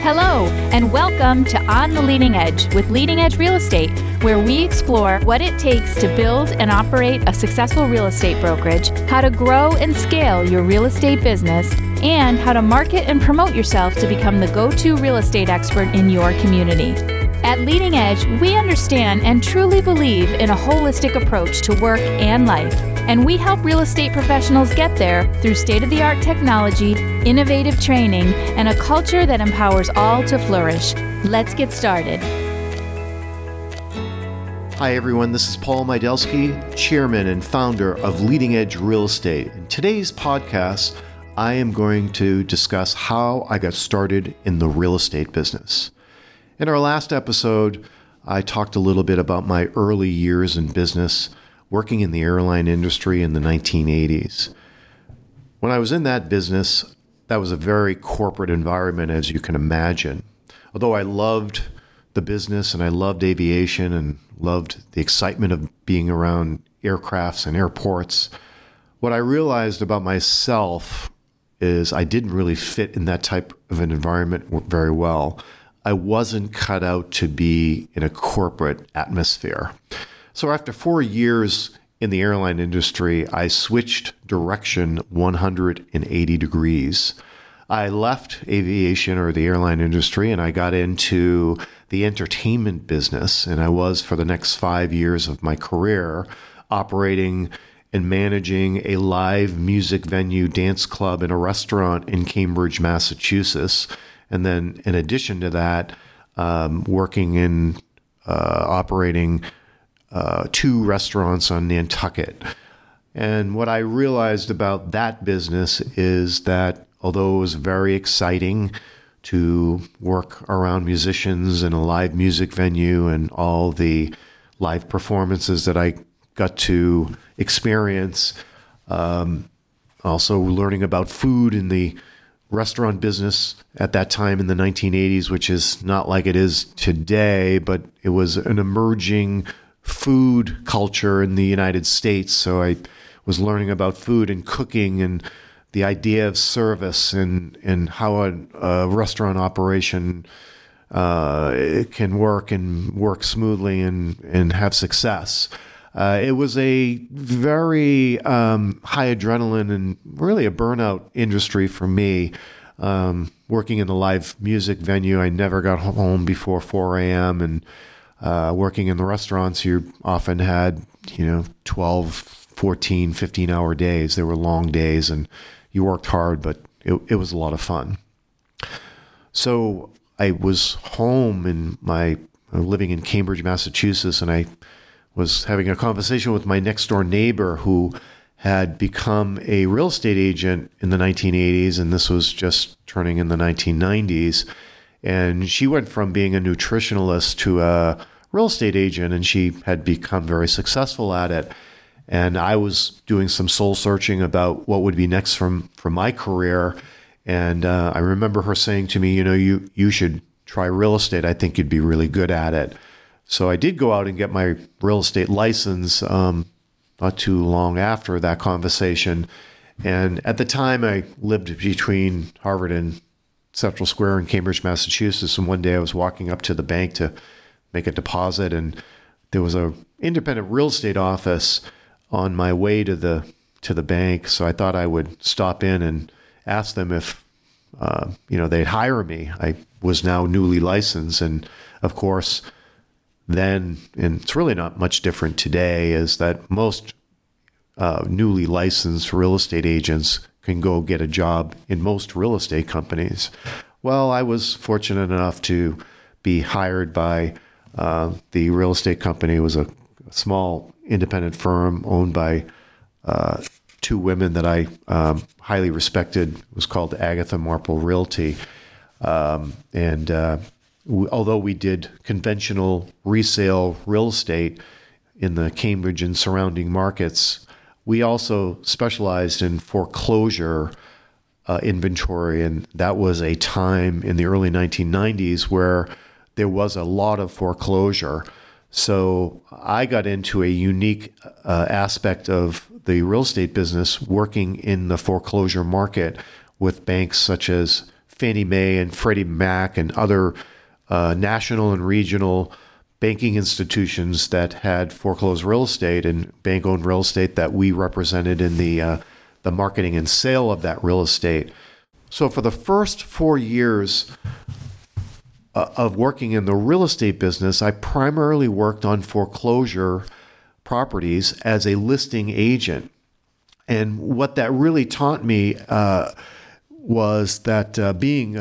Hello, and welcome to On the Leading Edge with Leading Edge Real Estate, where we explore what it takes to build and operate a successful real estate brokerage, how to grow and scale your real estate business, and how to market and promote yourself to become the go-to real estate expert in your community. At Leading Edge, we understand and truly believe in a holistic approach to work and life, and we help real estate professionals get there through state-of-the-art technology, innovative training, and a culture that empowers all to flourish. Let's get started. Hi everyone, this is Paul Mydelsky, Chairman and Founder of Leading Edge Real Estate. In today's podcast, I am going to discuss how I got started in the real estate business. In our last episode, I talked a little bit about my early years in business, working in the airline industry in the 1980s. When I was in that business, that was a very corporate environment, as you can imagine. Although I loved the business and I loved aviation and loved the excitement of being around aircrafts and airports, what I realized about myself is I didn't really fit in that type of an environment very well. I wasn't cut out to be in a corporate atmosphere. So after 4 years in the airline industry, I switched direction 180 degrees. I left aviation or the airline industry and I got into the entertainment business. And I was, for the next 5 years of my career, operating and managing a live music venue, dance club, and a restaurant in Cambridge, Massachusetts. And then in addition to that, working in operating 2 restaurants on Nantucket. And what I realized about that business is that although it was very exciting to work around musicians in a live music venue and all the live performances that I got to experience, also learning about food in the restaurant business at that time in the 1980s, which is not like it is today, but it was an emerging food culture in the United States. So I was learning about food and cooking and the idea of service and how a restaurant operation can work smoothly and have success. It was a very high adrenaline and really a burnout industry for me. Working in the live music venue, I never got home before 4 a.m. And working in the restaurants, you often had 12, 14, 15-hour days. They were long days, and you worked hard, but it was a lot of fun. So I was home living in Cambridge, Massachusetts, and I was having a conversation with my next door neighbor who had become a real estate agent in the 1980s, and this was just turning in the 1990s. And she went from being a nutritionalist to a real estate agent, and she had become very successful at it. And I was doing some soul searching about what would be next from my career. And I remember her saying to me, you should try real estate. I think you'd be really good at it. So I did go out and get my real estate license not too long after that conversation. And at the time, I lived between Harvard and Central Square in Cambridge, Massachusetts. And one day I was walking up to the bank to make a deposit, and there was an independent real estate office on my way to the bank. So I thought I would stop in and ask them if they'd hire me. I was now newly licensed, and of course, then, and it's really not much different today, is that most newly licensed real estate agents can go get a job in most real estate companies. Well, I was fortunate enough to be hired by the real estate company. It was a small independent firm owned by 2 women that I highly respected. It was called Agatha Marple Realty. Although we did conventional resale real estate in the Cambridge and surrounding markets, we also specialized in foreclosure inventory. And that was a time in the early 1990s where there was a lot of foreclosure. So I got into a unique aspect of the real estate business, working in the foreclosure market with banks such as Fannie Mae and Freddie Mac and other national and regional banking institutions that had foreclosed real estate and bank-owned real estate that we represented in the marketing and sale of that real estate. So for the first 4 years of working in the real estate business, I primarily worked on foreclosure properties as a listing agent. And what that really taught me was that being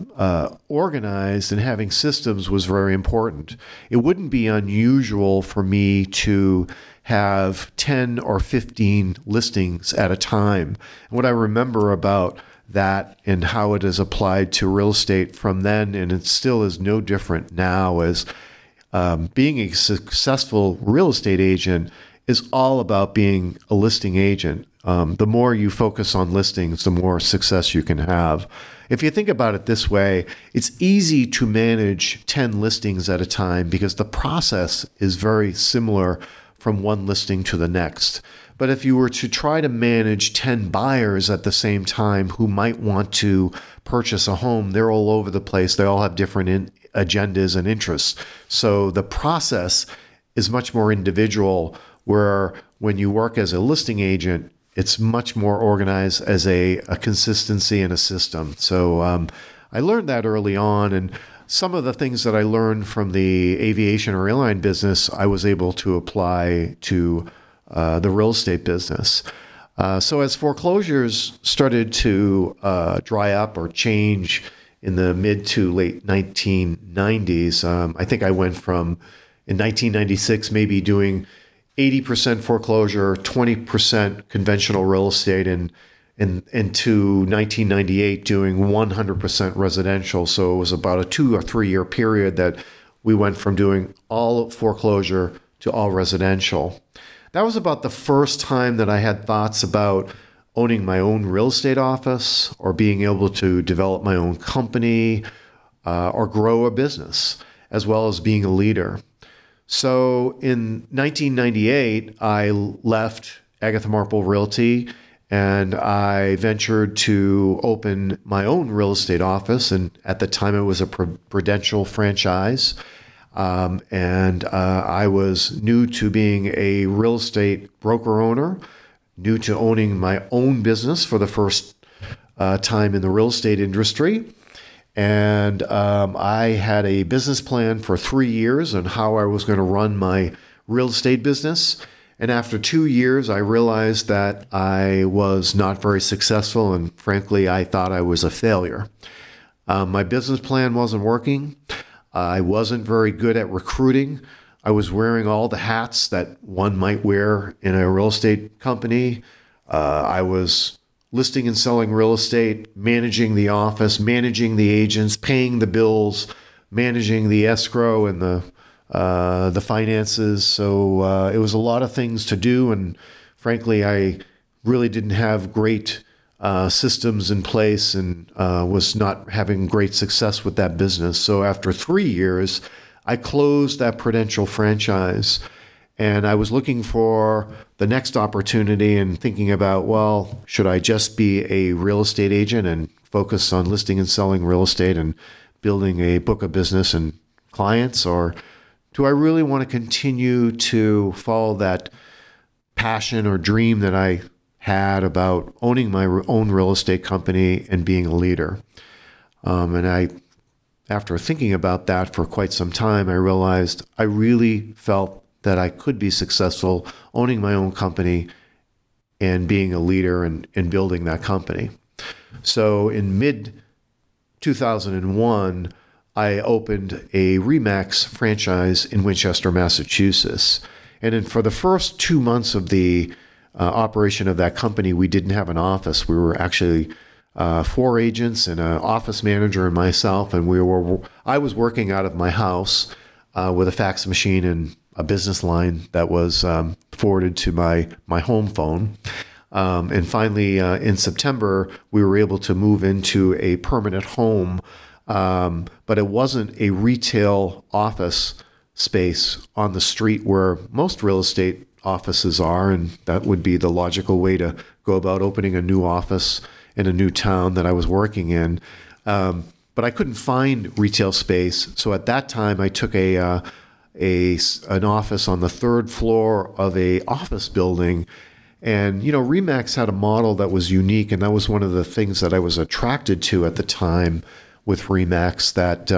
organized and having systems was very important. It wouldn't be unusual for me to have 10 or 15 listings at a time. And what I remember about that and how it is applied to real estate from then, and it still is no different now, is being a successful real estate agent is all about being a listing agent. The more you focus on listings, the more success you can have. If you think about it this way, it's easy to manage 10 listings at a time because the process is very similar from one listing to the next. But if you were to try to manage 10 buyers at the same time who might want to purchase a home, they're all over the place. They all have different agendas and interests. So the process is much more individual, where when you work as a listing agent, it's much more organized as a consistency and a system. So I learned that early on, and some of the things that I learned from the aviation or airline business, I was able to apply to the real estate business. So as foreclosures started to dry up or change in the mid to late 1990s, I think I went from, in 1996, maybe doing 80% foreclosure, 20% conventional real estate, and into 1998 doing 100% residential. So it was about a 2 or 3 year period that we went from doing all foreclosure to all residential. That was about the first time that I had thoughts about owning my own real estate office or being able to develop my own company or grow a business, as well as being a leader. So in 1998, I left Agatha Marple Realty and I ventured to open my own real estate office. And at the time, it was a Prudential franchise. And I was new to being a real estate broker owner, new to owning my own business for the first time in the real estate industry. And I had a business plan for 3 years on how I was going to run my real estate business. And after 2 years, I realized that I was not very successful. And frankly, I thought I was a failure. My business plan wasn't working. I wasn't very good at recruiting. I was wearing all the hats that one might wear in a real estate company. I was listing and selling real estate, managing the office, managing the agents, paying the bills, managing the escrow and the finances. So it was a lot of things to do. And frankly, I really didn't have great systems in place and was not having great success with that business. So after 3 years, I closed that Prudential franchise. And I was looking for the next opportunity and thinking about, well, should I just be a real estate agent and focus on listing and selling real estate and building a book of business and clients? Or do I really want to continue to follow that passion or dream that I had about owning my own real estate company and being a leader? After thinking about that for quite some time, I realized I really felt that I could be successful owning my own company and being a leader and building that company. So in mid-2001, I opened a RE/MAX franchise in Winchester, Massachusetts. And for the first 2 months of the operation of that company, we didn't have an office. We were actually 4 agents and an office manager and myself, and I was working out of my house with a fax machine and a business line that was forwarded to my home phone. And finally, in September, we were able to move into a permanent home, but it wasn't a retail office space on the street where most real estate offices are, and that would be the logical way to go about opening a new office in a new town that I was working in. But I couldn't find retail space. So at that time, I took an office on the third floor of a office building. And, RE/MAX had a model that was unique. And that was one of the things that I was attracted to at the time with RE/MAX, that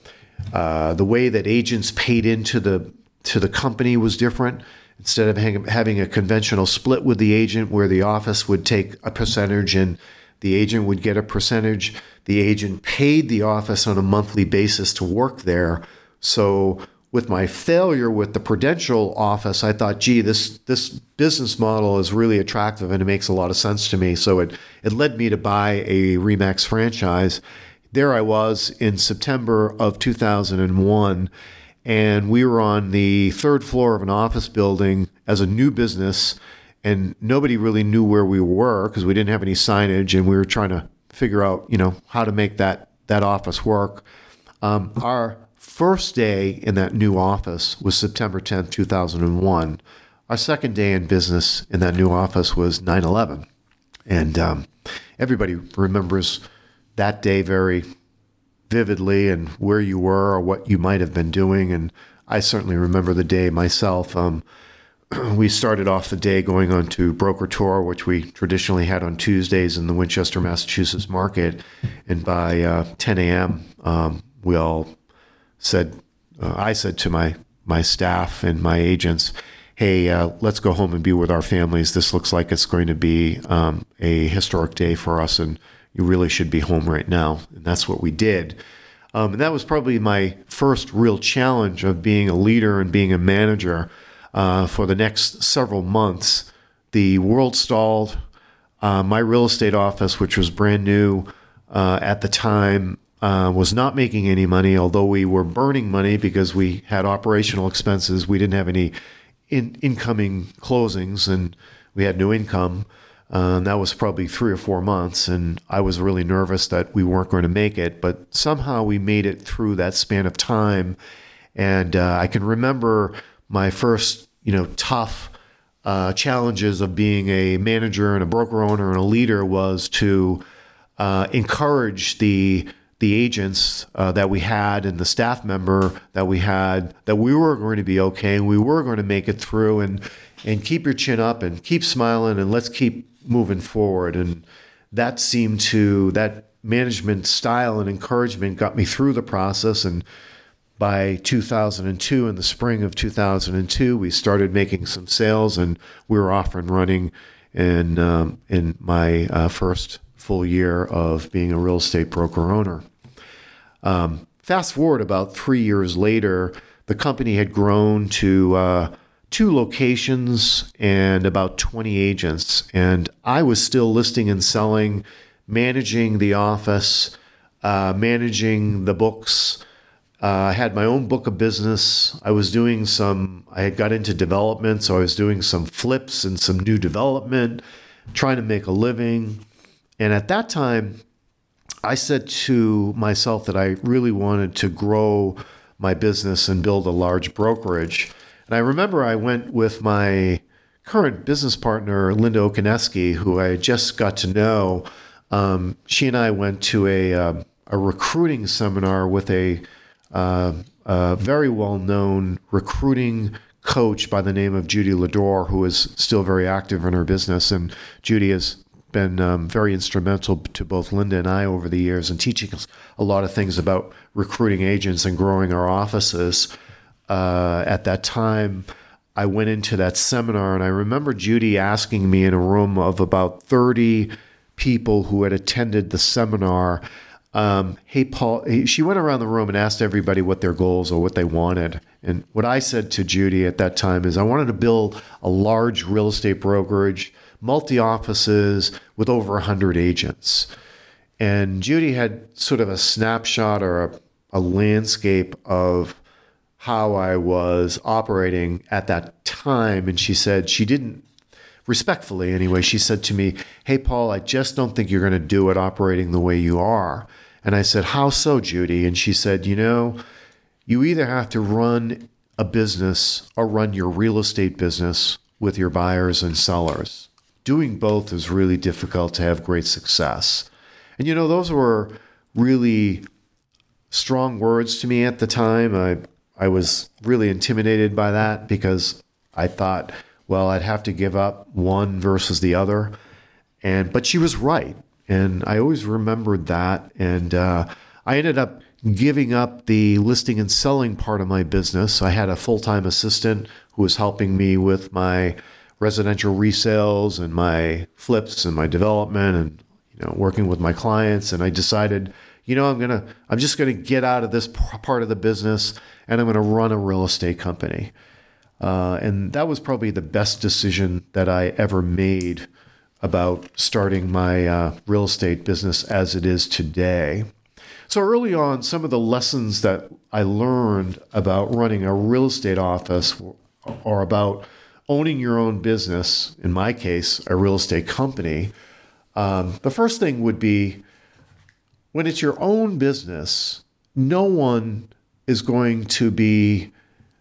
the way that agents paid into the company was different. Instead of having a conventional split with the agent where the office would take a percentage and the agent would get a percentage, the agent paid the office on a monthly basis to work there. So with my failure with the Prudential office, I thought, gee, this business model is really attractive and it makes a lot of sense to me. So it led me to buy a RE/MAX franchise. There I was in September of 2001, and we were on the third floor of an office building as a new business, and nobody really knew where we were because we didn't have any signage, and we were trying to figure out, how to make that office work. Our first day in that new office was September 10th, 2001. Our second day in business in that new office was 9/11. And everybody remembers that day very vividly and where you were or what you might have been doing. And I certainly remember the day myself. We started off the day going on to broker tour, which we traditionally had on Tuesdays in the Winchester, Massachusetts market. And by 10 a.m., we all said, I said to my staff and my agents, hey, let's go home and be with our families. This looks like it's going to be a historic day for us, and you really should be home right now. And that's what we did. And that was probably my first real challenge of being a leader and being a manager. For the next several months, the world stalled. My real estate office, which was brand new at the time, was not making any money, although we were burning money because we had operational expenses. We didn't have any incoming closings, and we had no income. That was probably 3 or 4 months, and I was really nervous that we weren't going to make it. But somehow we made it through that span of time. And I can remember my first, tough challenges of being a manager and a broker owner and a leader was to encourage the agents that we had and the staff member that we had, that we were going to be okay and we were going to make it through, and keep your chin up and keep smiling and let's keep moving forward. And that management style and encouragement got me through the process. And by 2002, in the spring of 2002, we started making some sales, and we were off and running in my first full year of being a real estate broker owner. Fast forward about 3 years later, the company had grown to 2 locations and about 20 agents. And I was still listing and selling, managing the office, managing the books. I had my own book of business. I had got into development, so I was doing some flips and some new development, trying to make a living. And at that time, I said to myself that I really wanted to grow my business and build a large brokerage. And I remember I went with my current business partner, Linda Okaneski, who I just got to know. She and I went to a recruiting seminar with a very well-known recruiting coach by the name of Judy Lador, who is still very active in her business. And Judy has been very instrumental to both Linda and I over the years in teaching us a lot of things about recruiting agents and growing our offices. At that time, I went into that seminar, and I remember Judy asking me in a room of about 30 people who had attended the seminar, hey, Paul, she went around the room and asked everybody what their goals or what they wanted. And what I said to Judy at that time is I wanted to build a large real estate brokerage, multi-offices with over 100 agents. And Judy had sort of a snapshot or a landscape of how I was operating at that time. And she said, respectfully anyway, she said to me, hey, Paul, I just don't think you're going to do it operating the way you are. And I said, how so, Judy? And she said, you either have to run a business or run your real estate business with your buyers and sellers. Doing both is really difficult to have great success. And those were really strong words to me at the time. I was really intimidated by that because I thought, well, I'd have to give up one versus the other. But she was right. And I always remembered that. And I ended up giving up the listing and selling part of my business. I had a full-time assistant who was helping me with my residential resales and my flips and my development and working with my clients. And I decided, I'm just going to get out of this part of the business and I'm going to run a real estate company. And that was probably the best decision that I ever made about starting my real estate business as it is today. So early on, some of the lessons that I learned about running a real estate office are about owning your own business, in my case, a real estate company. The first thing would be, when it's your own business, no one is going to be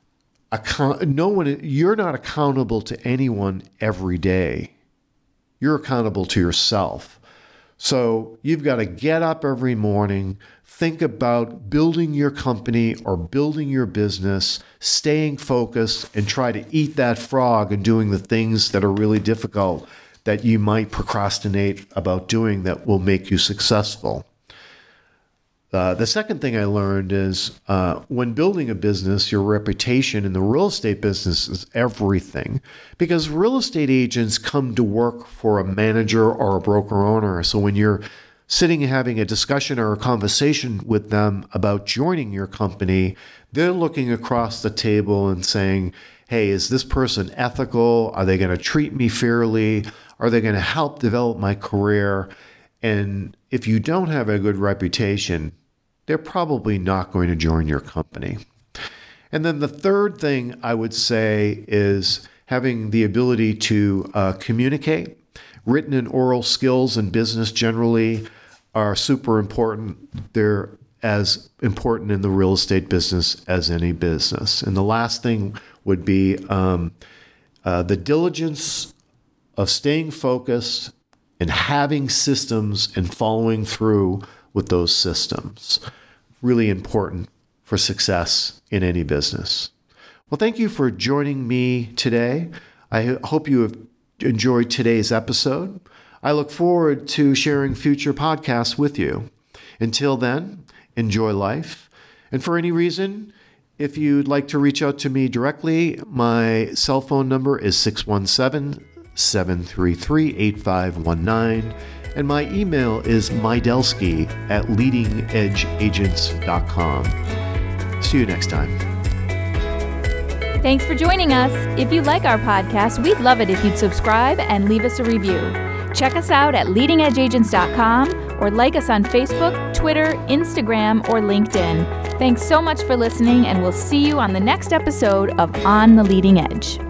you're not accountable to anyone every day. You're accountable to yourself. So you've got to get up every morning, think about building your company or building your business, staying focused, and try to eat that frog and doing the things that are really difficult that you might procrastinate about doing that will make you successful. The second thing I learned is when building a business, your reputation in the real estate business is everything, because real estate agents come to work for a manager or a broker owner. So when you're sitting and having a discussion or a conversation with them about joining your company, they're looking across the table and saying, hey, is this person ethical? Are they going to treat me fairly? Are they going to help develop my career? And if you don't have a good reputation, they're probably not going to join your company. And then the third thing I would say is having the ability to communicate. Written and oral skills in business generally are super important. They're as important in the real estate business as any business. And the last thing would be the diligence of staying focused and having systems and following through with those systems. Really important for success in any business. Well, thank you for joining me today. I hope you have enjoyed today's episode. I look forward to sharing future podcasts with you. Until then, enjoy life. And for any reason, if you'd like to reach out to me directly, my cell phone number is 617-733-8519. And my email is mydelsky@leadingedgeagents.com. See you next time. Thanks for joining us. If you like our podcast, we'd love it if you'd subscribe and leave us a review. Check us out at leadingedgeagents.com or like us on Facebook, Twitter, Instagram, or LinkedIn. Thanks so much for listening, and we'll see you on the next episode of On the Leading Edge.